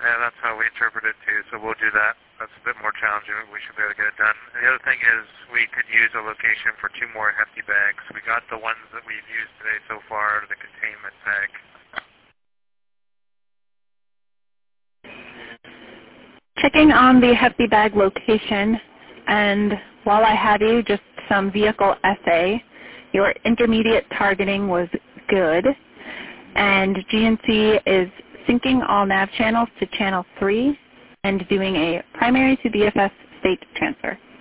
Yeah, that's how we interpret it too, so we'll do that. That's a bit more challenging, but we should be able to get it done. And the other thing is we could use a location for 2 more hefty bags. We got the ones that we've used today so far, the containment bag. Checking on the hefty bag location, and while I have you, just some vehicle essay. Your intermediate targeting was good, and GNC is syncing all nav channels to channel 3 and doing a primary to BFS state transfer.